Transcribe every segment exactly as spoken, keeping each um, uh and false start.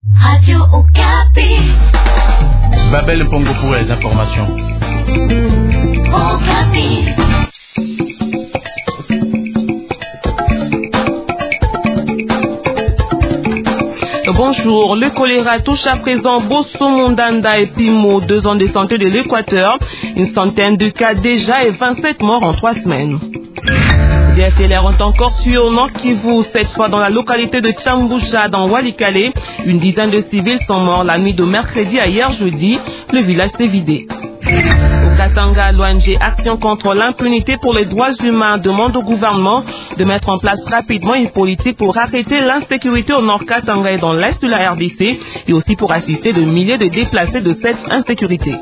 Radio Okapi. Babel Mpongo pour les informations. Okapi. Bonjour, le choléra touche à présent Bosso, Mondanda et Pimo, deux zones de santé de l'Équateur. Une centaine de cas déjà et vingt-sept morts en trois semaines. Des F L R ont encore tué au Nord Kivu, cette fois dans la localité de Tchamboucha, dans Walikale. Une dizaine de civils sont morts la nuit de mercredi à hier jeudi. Le village s'est vidé. Au Katanga, l'O N G Action contre l'impunité pour les droits humains demande au gouvernement de mettre en place rapidement une politique pour arrêter l'insécurité au Nord Katanga et dans l'Est de la R D C et aussi pour assister de milliers de déplacés de cette insécurité.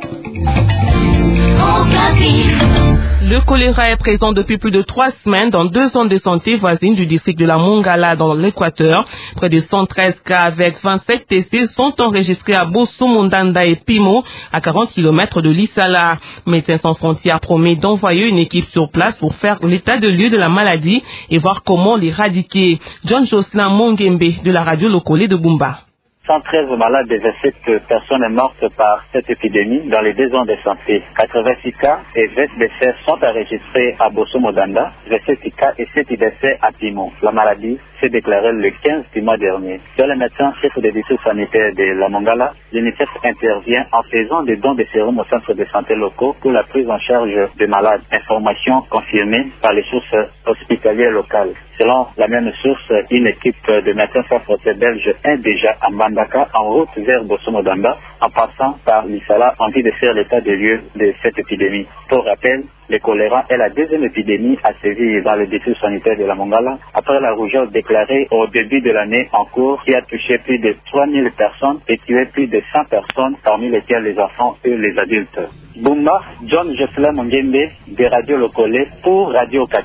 Le choléra est présent depuis plus de trois semaines dans deux zones de santé voisines du district de la Mongala dans l'Équateur. Près de cent treize cas avec vingt-sept T C sont enregistrés à Bosso, Mondanda et Pimo, à quarante kilomètres de Lissala. Médecins sans frontières promet d'envoyer une équipe sur place pour faire l'état de lieu de la maladie et voir comment l'éradiquer. John Jocelyn Mongembe de la radio locale de Bumba. cent treize malades et vingt-sept personnes mortes par cette épidémie dans les deux zones de santé. quatre-vingt-six cas et vingt décès sont enregistrés à Bosso Mondanda, vingt-sept cas et sept décès à Pimo. La maladie s'est déclarée le quinze du mois dernier. Sur le médecin chef des districts sanitaires de la Mongala, l'UNICEF intervient en faisant des dons de sérum aux centres de santé locaux pour la prise en charge des malades. Information confirmée par les sources hospitalières locales. Selon la même source, une équipe de médecins sans frontières belges est déjà à Mbandaka en route vers Bosso Mondanda en passant par Lissala en vue de faire l'état des lieux de cette épidémie. Pour rappel, le choléra est la deuxième épidémie à sévir dans le district sanitaire de la Mongala après la rougeole déclarée au début de l'année en cours qui a touché plus de trois mille personnes et tué plus de cent personnes parmi lesquelles les enfants et les adultes. Bumba, John Jocelyn Mongembe de Radio Locale pour Radio Okapi.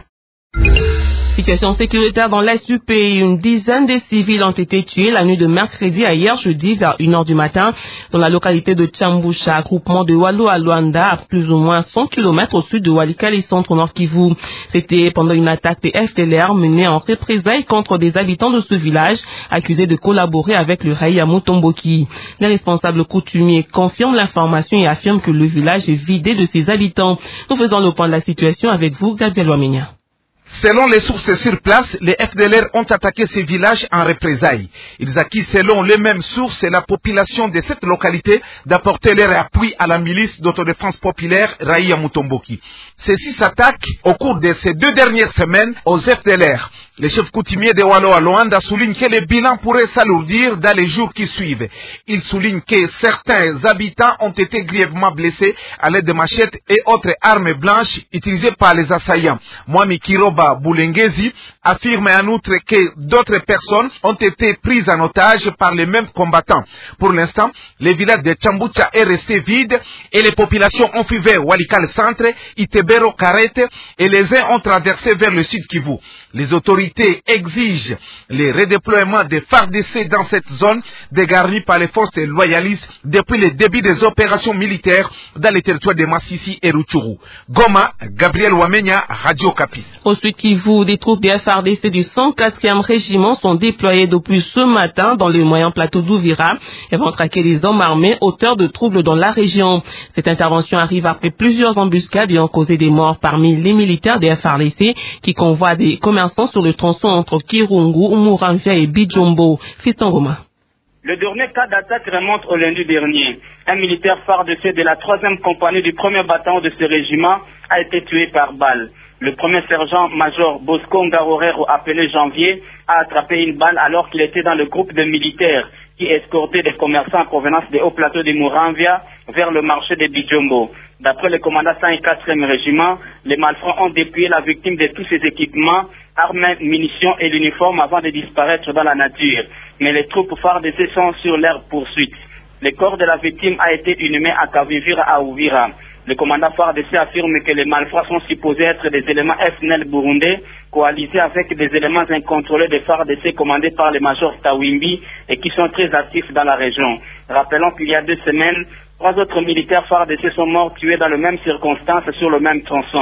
Situation sécuritaire dans l'est du pays. Une dizaine de civils ont été tués la nuit de mercredi à hier jeudi vers une heure du matin dans la localité de Tchamboucha, groupement de Wallo à Luanda, à plus ou moins cent kilomètres au sud de Walikale, centre Nord Kivu. C'était pendant une attaque des F D L R menée en représailles contre des habitants de ce village accusés de collaborer avec le Raïa Mutomboki. Les responsables coutumiers confirment l'information et affirment que le village est vidé de ses habitants. Nous faisons le point de la situation avec vous, Gabriel Wamenia. Selon les sources sur place, les F D L R ont attaqué ces villages en représailles. Ils accusent selon les mêmes sources la population de cette localité d'apporter leur appui à la milice d'autodéfense populaire Raïa Mutomboki. Ceux-ci s'attaquent au cours de ces deux dernières semaines aux F D L R. Le chef coutumier de Wallo à Luanda souligne que le bilan pourrait s'alourdir dans les jours qui suivent. Il souligne que certains habitants ont été grièvement blessés à l'aide de machettes et autres armes blanches utilisées par les assaillants. Mwami Kiroba Boulengezi affirme en outre que d'autres personnes ont été prises en otage par les mêmes combattants. Pour l'instant, le village de Tchamboucha est resté vide et les populations ont fui vers Walikale Centre, Itebero, Karete et les uns ont traversé vers le sud Kivu. Les autorités exigent le redéploiement des F A R D C dans cette zone dégarnie par les forces loyalistes depuis le début des opérations militaires dans les territoires de Massissi et Rutshuru. Goma, Gabriel Wamenya, Radio Okapi. Au sud Kivu, des troupes des F A R D C du cent quatrième régiment sont déployées depuis ce matin dans le moyen plateau d'Ouvira et vont traquer les hommes armés auteurs de troubles dans la région. Cette intervention arrive après plusieurs embuscades ayant causé des morts parmi les militaires des F A R D C qui convoient des commerçants sur le tronçon entre Kirungu, Umuramvia et Bijombo. Fiston Goma. Le dernier cas d'attaque remonte au lundi dernier. Un militaire F A R D C de la troisième compagnie du premier bataillon de ce régiment a été tué par balle. Le premier sergent-major Bosco Ngarorero, appelé Janvier, a attrapé une balle alors qu'il était dans le groupe de militaires qui escortaient des commerçants en provenance des hauts plateaux de Muramvia vers le marché de Bijombo. D'après le commandant cent quatrième régiment, les malfrats ont dépouillé la victime de tous ses équipements, armes, munitions et l'uniforme avant de disparaître dans la nature. Mais les troupes F A R D C sont sur leur poursuite. Le corps de la victime a été inhumé à Kavivira à Ouvira. Le commandant F A R D C affirme que les malfrats sont supposés être des éléments F N L burundais coalisés avec des éléments incontrôlés de F A R D C commandés par le major Tawimbi et qui sont très actifs dans la région. Rappelons qu'il y a deux semaines, trois autres militaires F A R D C sont morts tués dans les mêmes circonstances sur le même tronçon.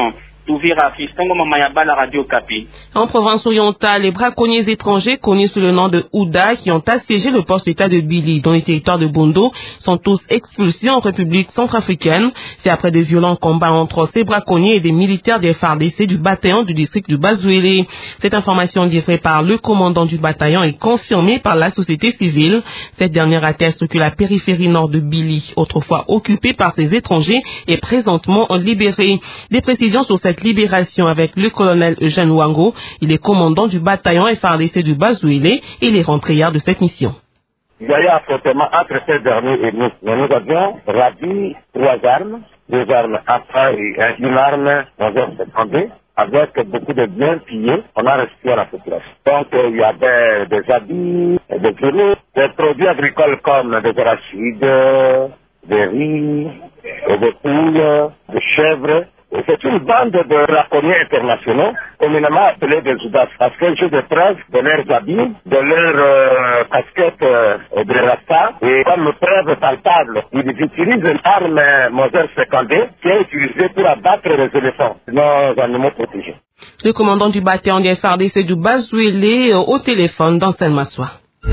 Touvira, Fistongo Mamayaba, la radio Kapi. En Provence-Orientale, les braconniers étrangers connus sous le nom de Ouda qui ont assiégé le poste-état de Bili dans les territoires de Bondo sont tous expulsés en République centrafricaine. C'est après de violents combats entre ces braconniers et des militaires des F A R D C du bataillon du district du Bazouélé. Cette information livrée par le commandant du bataillon est confirmée par la société civile. Cette dernière atteste que la périphérie nord de Bili, autrefois occupée par ces étrangers, est présentement libérée. Des précisions sur cette libération avec le colonel Eugène Wango. Il est commandant du bataillon F A R D C du Bazouélé et il est rentré hier de cette mission. Il y a eu un affrontement entre ces derniers et nous. Mais nous avions ravi trois armes, deux armes A P A et une arme Moser cinquante-deux, avec beaucoup de biens pillés. On a reçu à la population. Donc euh, il y avait des habits, des vélos, des produits agricoles comme des arachides, des riz, des poules, des chèvres. C'est une bande de braconniers internationaux, communément appelés des Oudas, parce qu'ils jouent des preuves de leurs habits, de leurs euh, casquettes euh, de rasta, et comme preuve palpable, ils utilisent l'arme Moser cinquante-deux qui est utilisée pour abattre les éléphants, nos animaux protégés. Le commandant du bataillon des F A R D C du Bazouélé au téléphone dans Saint-Massois.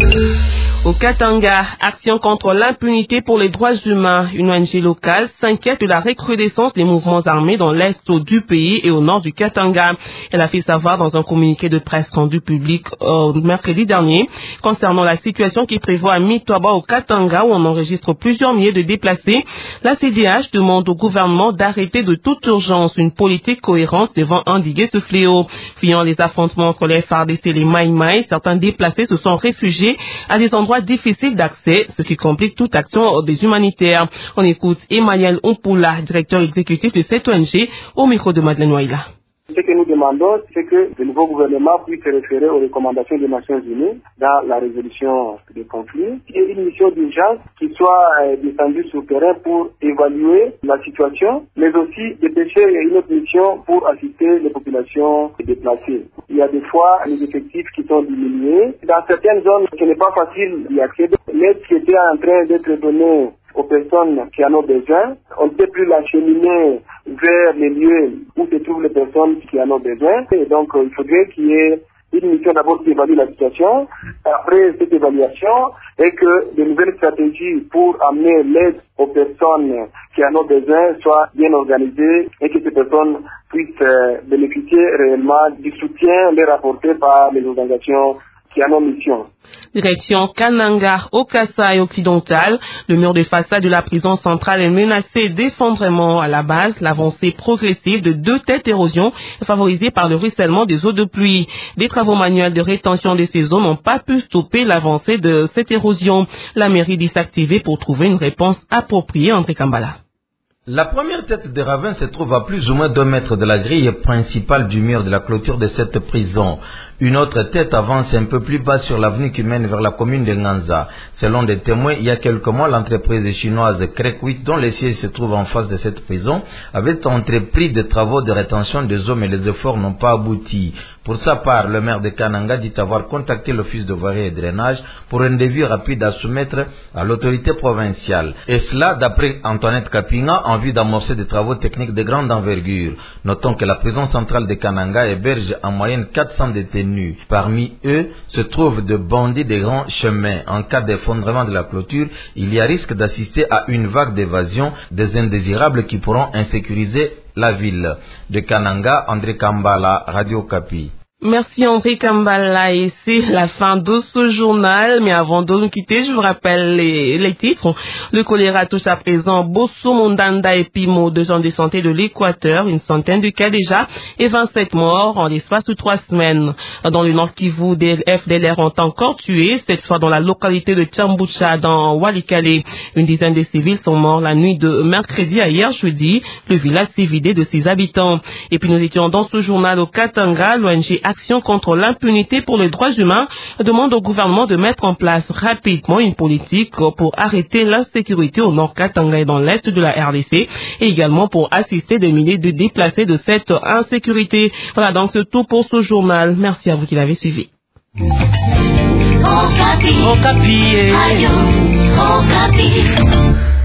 Au Katanga, action contre l'impunité pour les droits humains. Une O N G locale s'inquiète de la recrudescence des mouvements armés dans l'est du pays et au nord du Katanga. Elle a fait savoir dans un communiqué de presse rendu public euh, mercredi dernier concernant la situation qui prévoit à Mitoaba au Katanga où on enregistre plusieurs milliers de déplacés. La C D H demande au gouvernement d'arrêter de toute urgence une politique cohérente devant endiguer ce fléau. Fuyant les affrontements entre les F A R D C et les Maï Maï, certains déplacés se sont réfugiés à des endroits difficile d'accès, ce qui complique toute action des humanitaires. On écoute Emmanuel Ompula, directeur exécutif de cette O N G, au micro de Madeleine Waila. Ce que nous demandons, c'est que le nouveau gouvernement puisse se référer aux recommandations des Nations Unies dans la résolution des conflits. Il y a une mission d'urgence qui soit euh, descendue sur le terrain pour évaluer la situation, mais aussi dépêcher une autre mission pour assister les populations déplacées. Il y a des fois les effectifs qui sont diminués. Dans certaines zones, ce n'est pas facile d'y accéder. L'aide qui était en train d'être donnée aux personnes qui en ont besoin, on ne peut plus l'acheminer vers les lieux où se trouvent les personnes qui en ont besoin. Et donc, euh, il faudrait qu'il y ait une mission d'abord qui évalue la situation. Après cette évaluation, et que de nouvelles stratégies pour amener l'aide aux personnes qui en ont besoin soient bien organisées et que ces personnes puissent euh, bénéficier réellement du soutien les rapporté par les organisations qui en ont mission. Direction Kananga, au Kasaï occidental, le mur de façade de la prison centrale est menacé d'effondrement. À la base, l'avancée progressive de deux têtes d'érosion est favorisée par le ruissellement des eaux de pluie. Des travaux manuels de rétention de ces eaux n'ont pas pu stopper l'avancée de cette érosion. La mairie dit s'activer pour trouver une réponse appropriée. André Kambala. La première tête de ravin se trouve à plus ou moins deux mètres de la grille principale du mur de la clôture de cette prison. Une autre tête avance un peu plus bas sur l'avenue qui mène vers la commune de Nganza. Selon des témoins, il y a quelques mois, l'entreprise chinoise Crekwit, dont le siège se trouve en face de cette prison, avait entrepris des travaux de rétention des eaux, mais les efforts n'ont pas abouti. Pour sa part, le maire de Kananga dit avoir contacté l'office de voirie et drainage pour un devis rapide à soumettre à l'autorité provinciale. Et cela, d'après Antoinette Kapinga, en vue d'amorcer des travaux techniques de grande envergure. Notons que la prison centrale de Kananga héberge en moyenne quatre cents détenus. Parmi eux se trouvent des bandits des grands chemins. En cas d'effondrement de la clôture, il y a risque d'assister à une vague d'évasion des indésirables qui pourront insécuriser la ville. De Kananga, André Kambala, Radio Kapi. Merci André Kambala, et c'est la fin de ce journal. Mais avant de nous quitter, je vous rappelle les, les titres. Le choléra touche à présent Bosso, Mondanda et Pimo, deux gens de santé de l'Équateur, une centaine de cas déjà et vingt-sept morts en l'espace de trois semaines. Dans le Nord Kivu, des F D L R ont encore tué, cette fois dans la localité de Tchambucha, dans Walikale. Une dizaine de civils sont morts la nuit de mercredi à hier jeudi. Le village s'est vidé de ses habitants. Et puis nous étions dans ce journal au Katanga, l'O N G Action contre l'impunité pour les droits humains demande au gouvernement de mettre en place rapidement une politique pour arrêter l'insécurité au nord Katanga et dans l'est de la R D C et également pour assister des milliers de déplacés de cette insécurité. Voilà donc c'est tout pour ce journal. Merci à vous qui l'avez suivi. Okapi. Okapi. Radio. Okapi.